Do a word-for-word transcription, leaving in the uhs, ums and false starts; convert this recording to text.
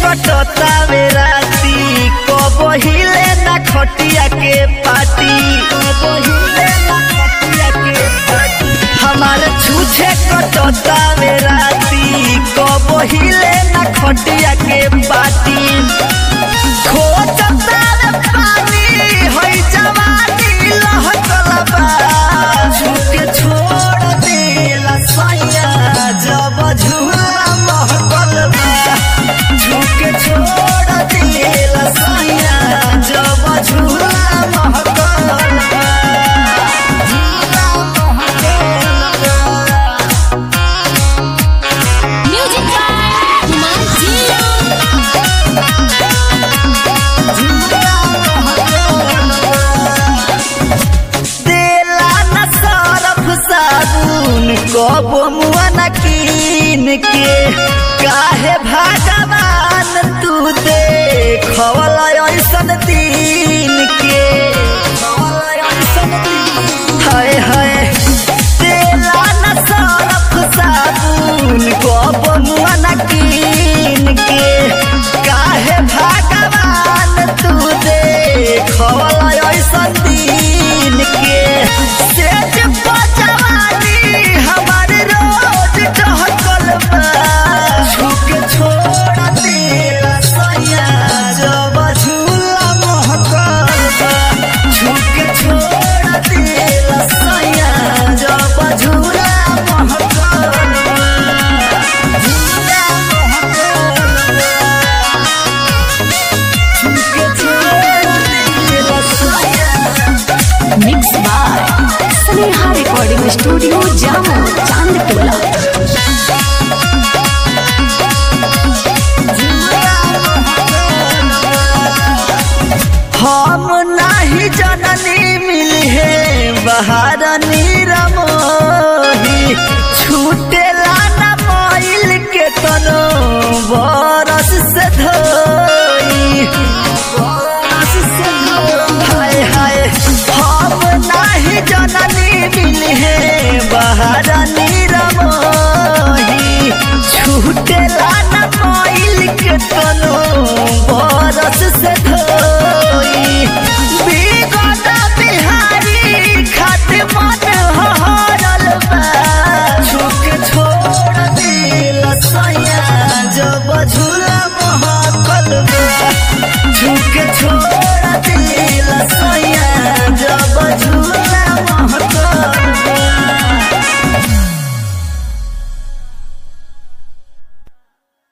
कटतावे राती कब हिले ना खटिया के पाटी कब हिले ना खटिया के पाटी हमारे छूछे कटतावे राती कब हिले ना खटिया के पाटी खोजतावे पानी होई जवानी लहकल बा झूठे छोड़ देला सैया जब झूला महकल बा झूठे छोड़ देला सैया जब झूला महकल बा झूला महकल बा म्यूजिक बाय हिमांशी देला न सरफ साबुन कब मुआ न कीन के काहे भगवान तू देखवल ऐसन दिन के हाय हाय देला न सरफ साबुन कब मुआ न कीन के काहे भगवान तू देखवल ऐसन दिन के सेज बजवानी हमार रोज टहकल बा झुक छोड़ देला सैया जब झूला महकल बा झुक छोड़ देला सैया जब झूला महकल बा झूला महकल बा झुक छोड़ देला सैया mix by Sneha recording studio Jamo Chandtola हम नाही जननी मिली है बहार नीरमोही छूटेला न मोइल के तनो बरस से धोई बरस से धोई हाय हाय हम नाही जननी मिली है बहार नीरमोही छूटेला न मोइल के तनो बरस से